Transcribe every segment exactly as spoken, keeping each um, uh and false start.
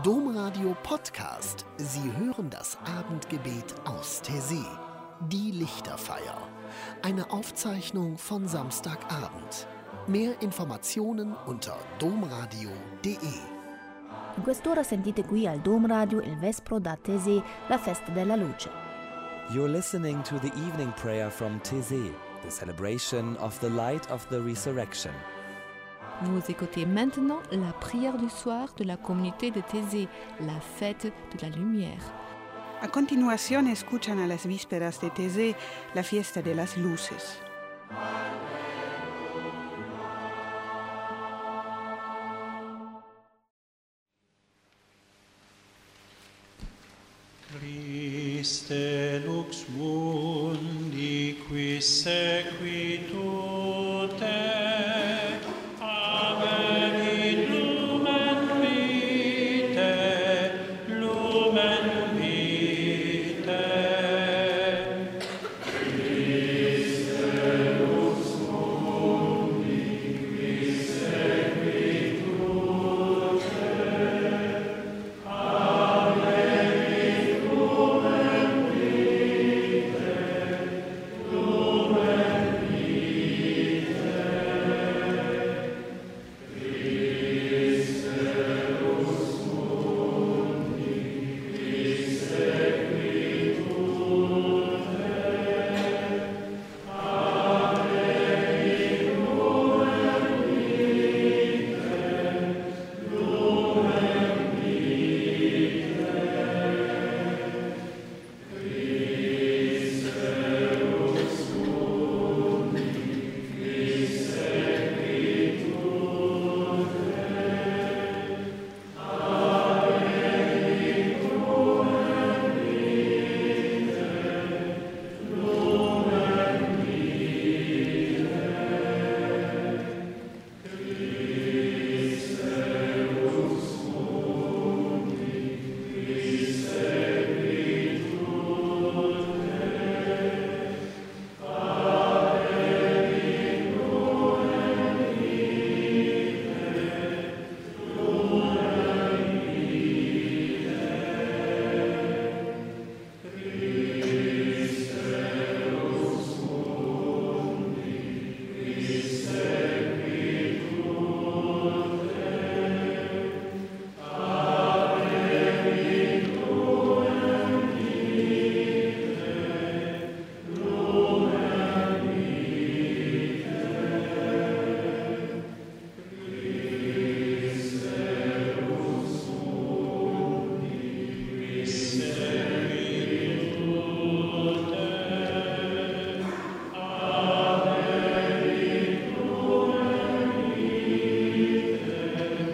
Domradio Podcast. Sie hören das Abendgebet aus Taizé. Die Lichterfeier. Eine Aufzeichnung von Samstagabend. Mehr Informationen unter domradio punto de. In quest'ora sentite qui al Dom Radio il Vespro da Taizé, la festa della luce. You're listening to the evening prayer from Taizé, the celebration of the light of the resurrection. Vous écoutez maintenant la prière du soir de la communauté de Taizé, la fête de la lumière. A continuación escuchan a las vísperas de Taizé, la fiesta de las luces. Christe lux mundi qui sequitur te, avenit lumen vitae, lumen vitae. Christe lux mundi qui sequitur te, avenit lumen vitae, lumen vitae. Christe lux mundi qui sequitur te, avenit lumen vitae, lumen vitae. Christe lux mundi qui sequitur te, avenit lumen vitae, lumen vitae. Christe lux mundi qui sequitur te, avenit lumen vitae, lumen vitae. Christe lux mundi qui sequitur te, avenit lumen vitae, lumen vitae. Christe lux mundi qui sequitur te, avenit lumen vitae.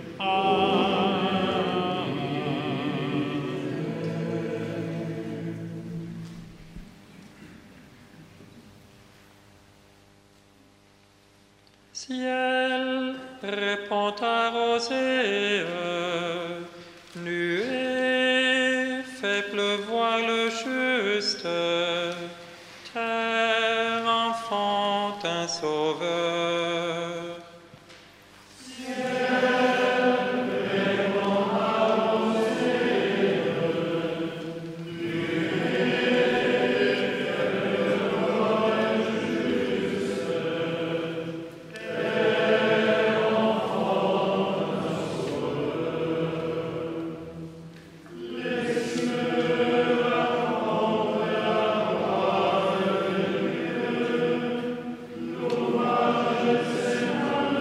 Ciel, répond ta rosée, nuée, fait pleuvoir le juste, terre enfante un sauveur. Lumen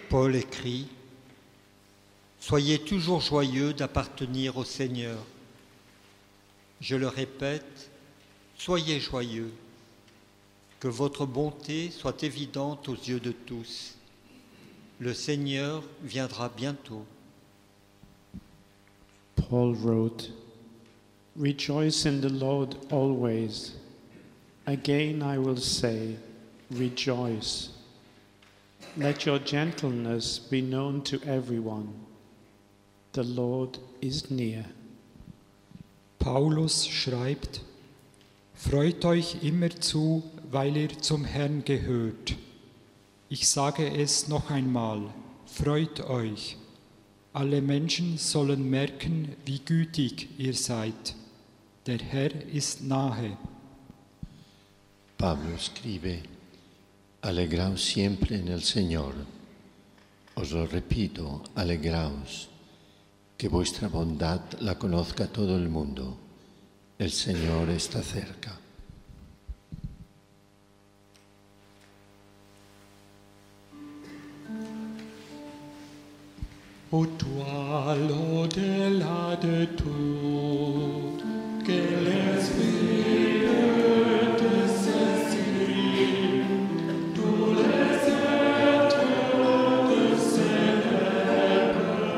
Paul écrit « Soyez toujours joyeux d'appartenir au Seigneur. Je le répète, soyez joyeux. Que votre bonté soit évidente aux yeux de tous. Le Seigneur viendra bientôt. » Paul wrote, "Rejoice in the Lord always. Again I will say, rejoice. Let your gentleness be known to everyone. The Lord is near." Paulus schreibt, Freut euch immerzu, weil ihr zum Herrn gehört. Ich sage es noch einmal, freut euch. Alle Menschen sollen merken, wie gütig ihr seid. Der Herr ist nahe. Pablo scrive, alegraos siempre en el Señor. Os lo repito, alegraos, que vuestra bondad la conozca todo el mundo. El Señor está cerca. Ô toi, l'au-delà de tout, que l'Esprit te saisit, tous les êtres te célèbrent,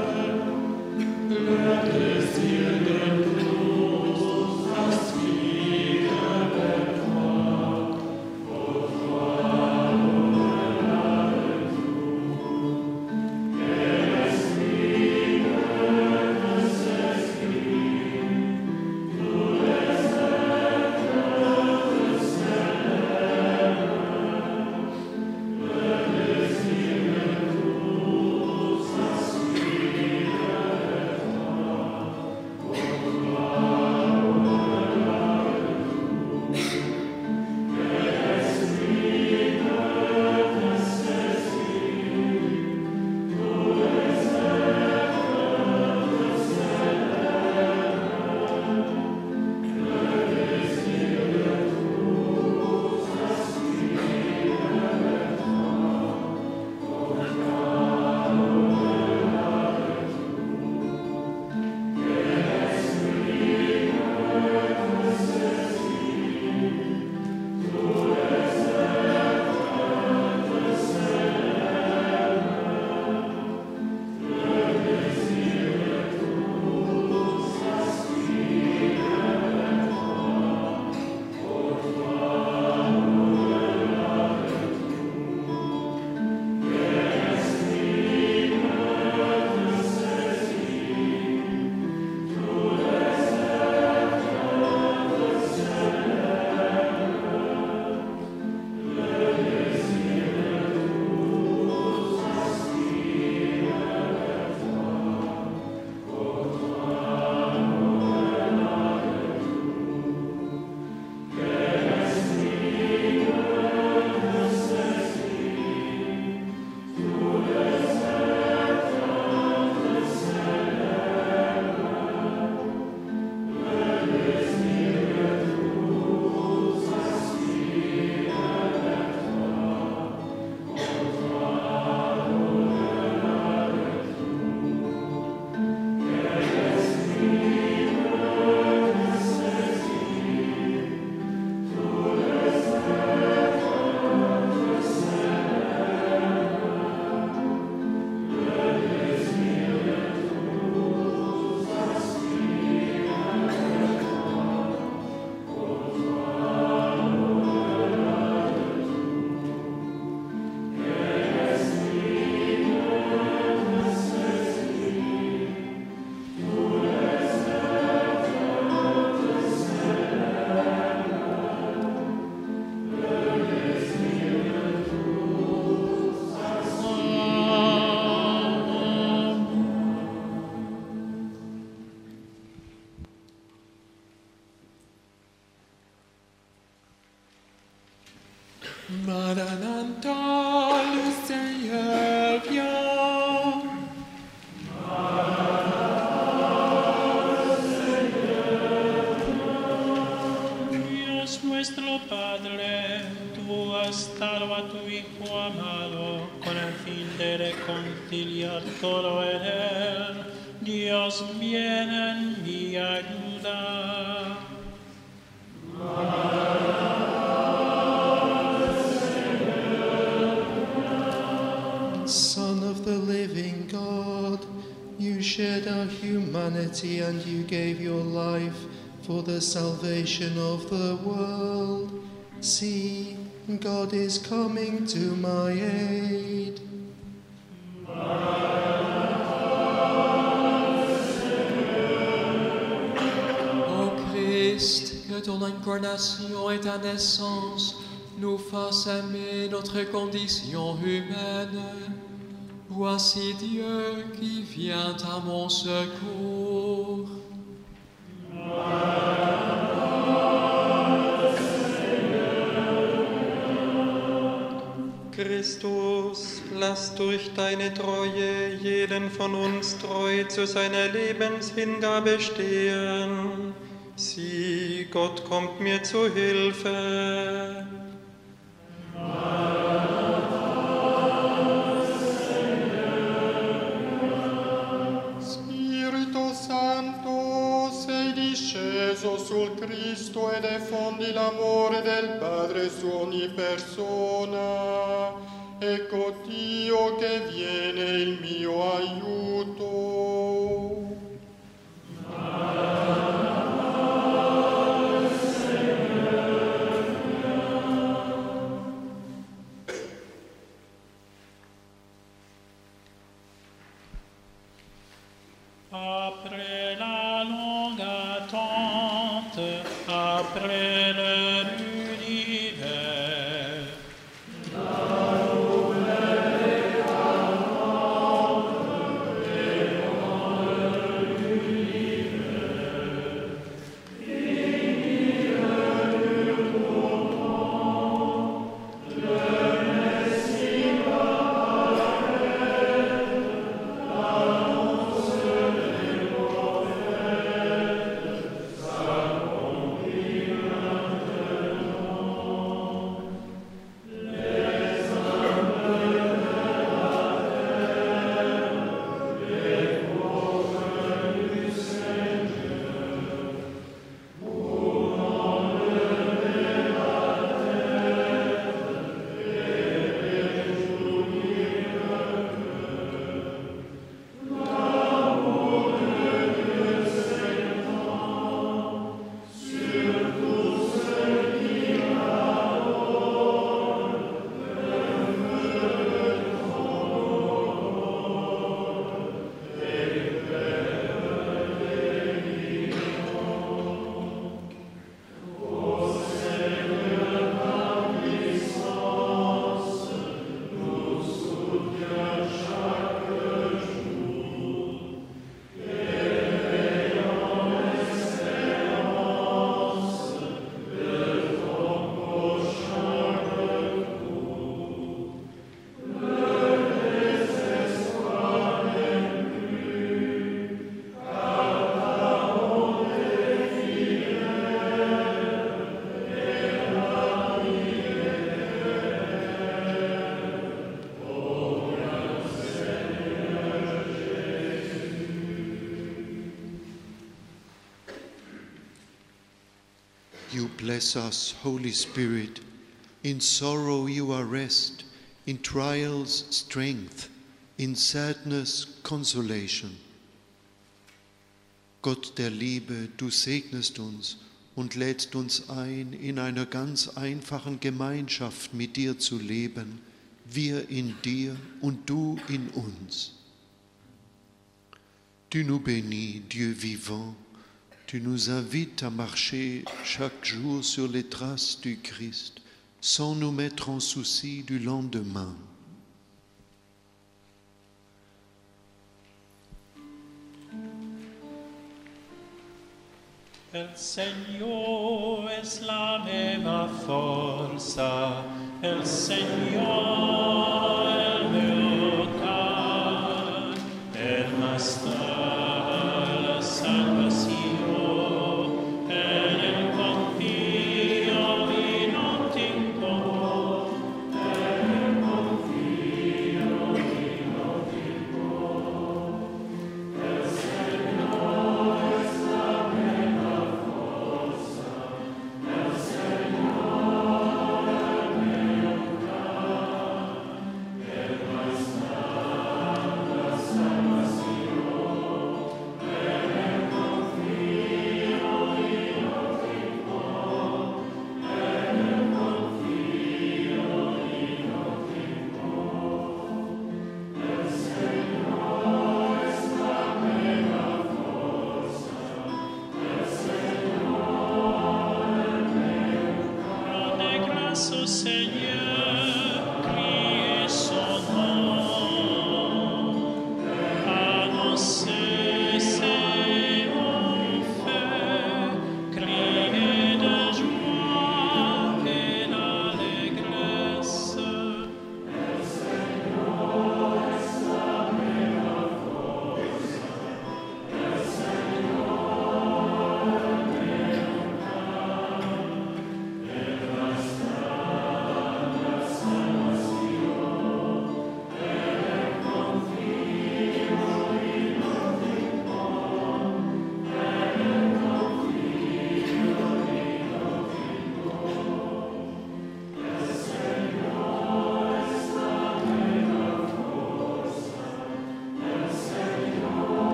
le désir de tous aspire vers toi, ô toi, l'au-delà de tout, que l'Esprit te saisit, tous les êtres te célèbrent, le désir de tous aspire vers toi, ô toi, l'au-delà de tout, que l'Esprit te saisit, tous les êtres te célèbrent, le désir de tous aspire vers toi, ô toi, l'au-delà de tout, que l'Esprit te saisit, tous les êtres te célèbrent, le désir de tous aspire vers toi, ô toi, l'au-delà de tout, que l'Esprit te saisit, tous les êtres te célèbrent, le désir de tous aspire vers toi, ô toi, l'au-delà de tout, que l'Esprit te saisit, tous les êtres te célèbrent, le désir de tous aspire vers toi, ô toi, l'au-delà de tout, que l'Esprit te saisit, tous les êtres te célèbrent, le désir de tous aspire vers toi, ô toi, l'au-delà de tout, que l'Esprit te saisit, tous les êtres te célèbrent, le désir de tous aspire. Maranatha, le Seigneur vient. Dios nuestro Padre, tú ha estado a tu Hijo amado con el fin de reconciliar todo en él. Dios, viene en mi ayuda. Son of the living God, you shared our humanity and you gave your life for the salvation of the world. See, God is coming to my aid. Ô Christ, que ton incarnation et ta naissance nous fassent aimer notre condition humaine. Voici Dieu qui vient à mon secours. Christus, lass durch deine Treue jeden von uns treu zu seiner Lebenshingabe stehen. Sieh, Gott kommt mir zu Hilfe. Spirito Santo, sei disceso sul Cristo e diffondi l'amore del Padre su ogni persona. Ecco Dio che viene il mio aiuto. Après la longue attente, après le rude hiver, la nouvelle attente devant le rude hiver, finit le tourment, le Messie You bless us, Holy Spirit. In sorrow you are rest, in trials strength, in sadness consolation. Gott der Liebe, du segnest uns und lädst uns ein, in einer ganz einfachen Gemeinschaft mit dir zu leben, wir in dir und du in uns. Tu nous bénis, Dieu vivant. Tu nous invites à marcher chaque jour sur les traces du Christ, sans nous mettre en souci du lendemain. El Señor es la meva forza, el Señor el mio can, el Maestro la salvación, en el confío y no tengo,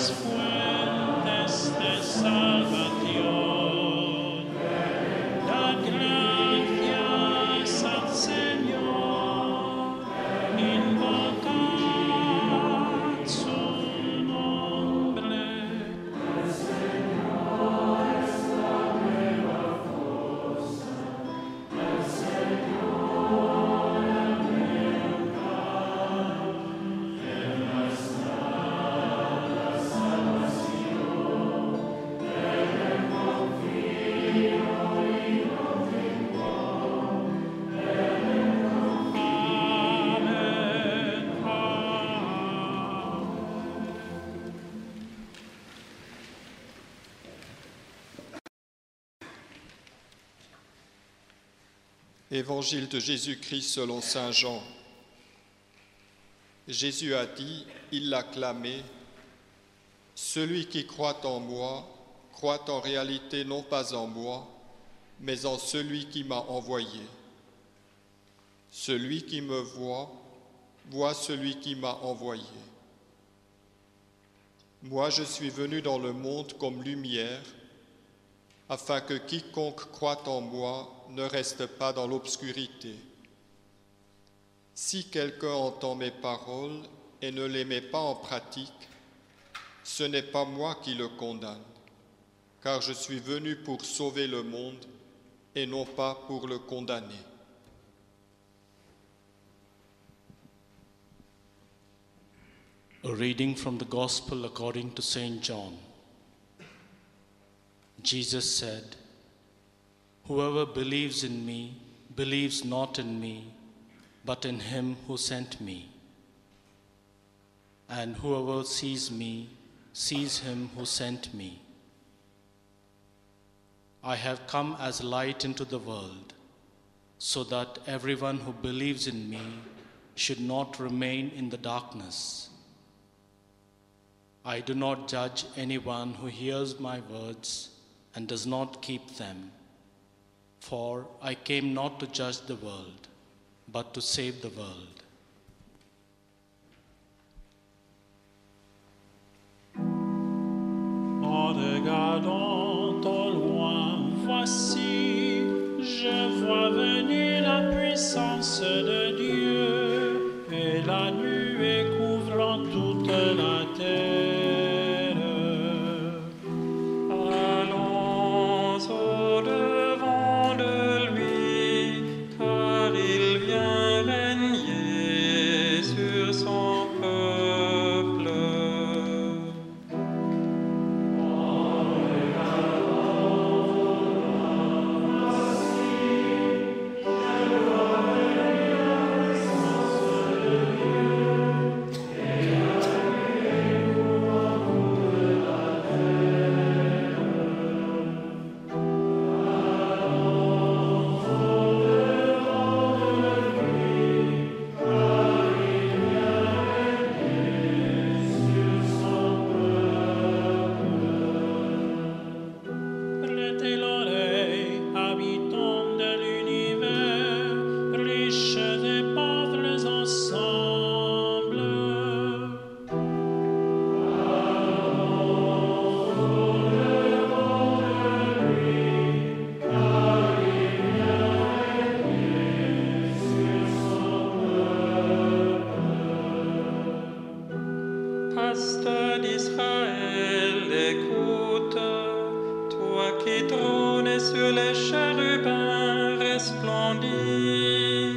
Évangile de Jésus-Christ selon saint Jean. Jésus a dit, il l'a clamé, « Celui qui croit en moi, croit en réalité non pas en moi, mais en celui qui m'a envoyé. Celui qui me voit, voit celui qui m'a envoyé. Moi je suis venu dans le monde comme lumière, afin que quiconque croit en moi ne reste pas dans l'obscurité. Si quelqu'un entend mes paroles et ne les met pas en pratique, ce n'est pas moi qui le condamne, car je suis venu pour sauver le monde et non pas pour le condamner. A reading from the Gospel according to Saint John. Jesus said, "Whoever believes in me believes not in me, but in him who sent me. And whoever sees me sees him who sent me. I have come as light into the world, so that everyone who believes in me should not remain in the darkness. I do not judge anyone who hears my words and does not keep them, for I came not to judge the world, but to save the world." En regardant au loin, voici, je vois venir la puissance de Dieu et la nuée couvrant toute la terre. Allons au-devant de lui, car il vient régner sur son peuple. Prêtez l'oreille, habitants de l'univers, riches et pauvres ensemble. Pasteur d'Israël, écoute, toi qui trônes sur les chérubins resplendis.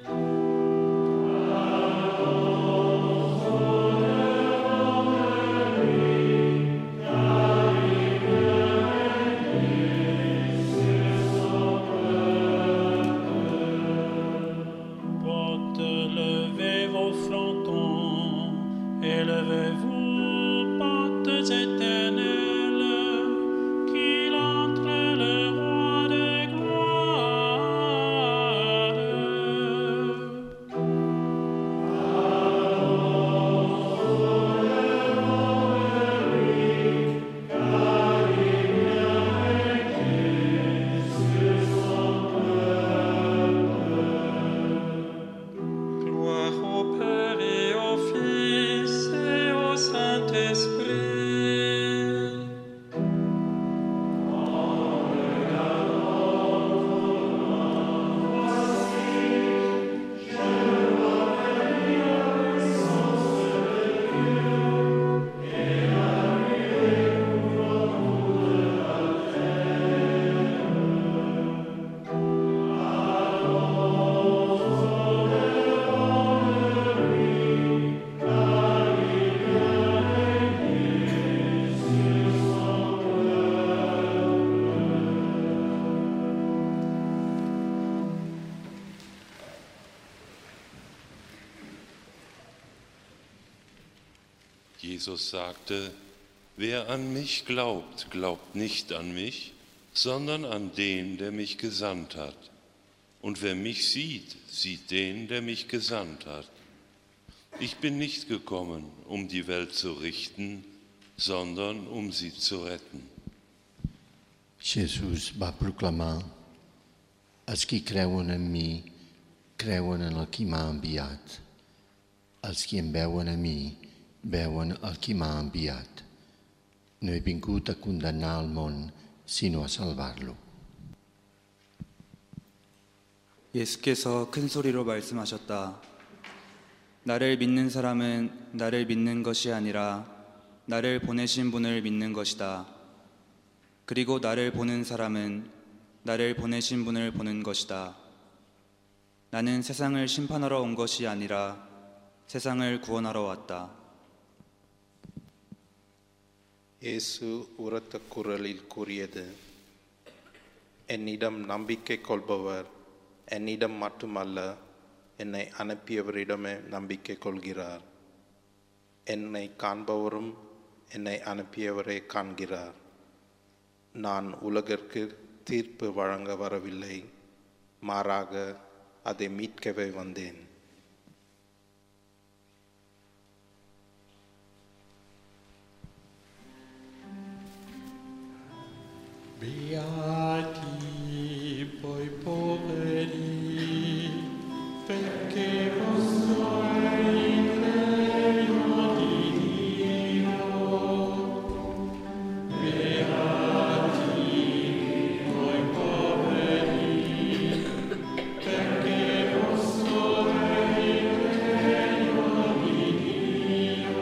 Portes, levez vos frontons, élevez-vous, portes éternelles, qu'il entre le roi de gloire. Gloire au Père et au Fils et au Saint-Esprit. Jesus sagte, wer an mich glaubt, glaubt nicht an mich, sondern an den, der mich gesandt hat. Und wer mich sieht, sieht den, der mich gesandt hat. Ich bin nicht gekommen, um die Welt zu richten, sondern um sie zu retten. Jesús va proclamar, els qui creuen en mi, creuen en el qui m'ha enviat. Els qui em veuen a mi, veuen el qui m'ha enviat. No he vingut a condemnar el món, sino a salvarlo. 예수께서 큰 소리로 말씀하셨다. 나를 믿는 사람은 나를 믿는 것이 아니라 나를 보내신 분을 믿는 것이다. 그리고 나를 보는 사람은 나를 보내신 분을 보는 것이다. 나는 세상을 심판하러 온 것이 아니라 세상을 구원하러 왔다. இயேசு உரத்த குரலில் கூறியது, என்னிடம் நம்பிக்கை கொள்பவர் என்னிடம் மட்டுமல்ல, என்னை அனுப்பியவரிடமே நம்பிக்கை கொள்கிறார். என்னை காண்பவரும் என்னை அனுப்பியவரை காண்கிறார். நான் உலகிற்கு தீர்ப்பு வழங்க வரவில்லை, மாறாக அதை மீட்கவே வந்தேன். Beati voi poveri, perché vostro è il regno di Dio. Beati voi poveri, perché vostro è il regno di Dio.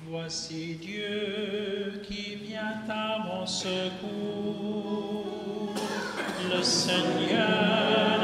Voici Dieu qui vient à mon secours, le Seigneur